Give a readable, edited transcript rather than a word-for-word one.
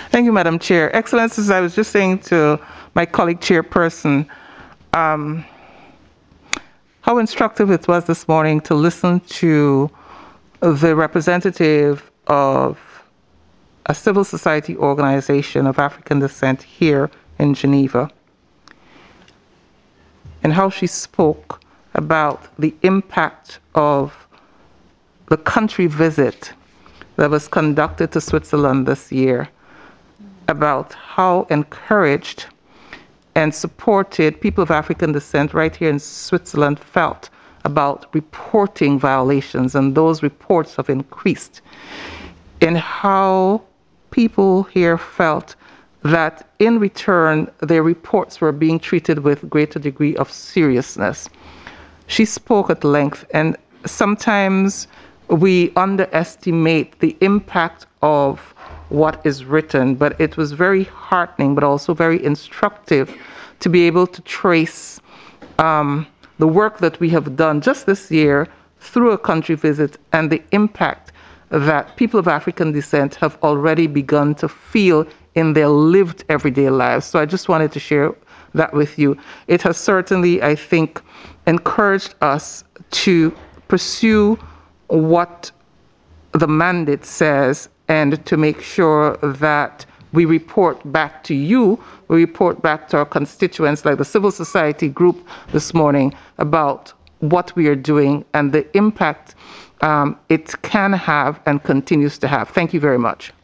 Thank you, Madam Chair. Excellencies, I was just saying to my colleague chairperson how instructive it was this morning to listen to the representative of a civil society organization of African descent here in Geneva, and how she spoke about the impact of the country visit that was conducted to Switzerland this year, about how encouraged and supported people of African descent right here in Switzerland felt about reporting violations, and those reports have increased, and how people here felt that in return their reports were being treated with greater degree of seriousness. She spoke at length, and sometimes we underestimate the impact of what is written, but it was very heartening, but also very instructive to be able to trace the work that we have done just this year through a country visit and the impact that people of African descent have already begun to feel in their lived everyday lives. So I just wanted to share that with you. It has certainly, I think, encouraged us to pursue what the mandate says and to make sure that we report back to you, we report back to our constituents like the civil society group this morning about what we are doing and the impact it can have and continues to have. Thank you very much.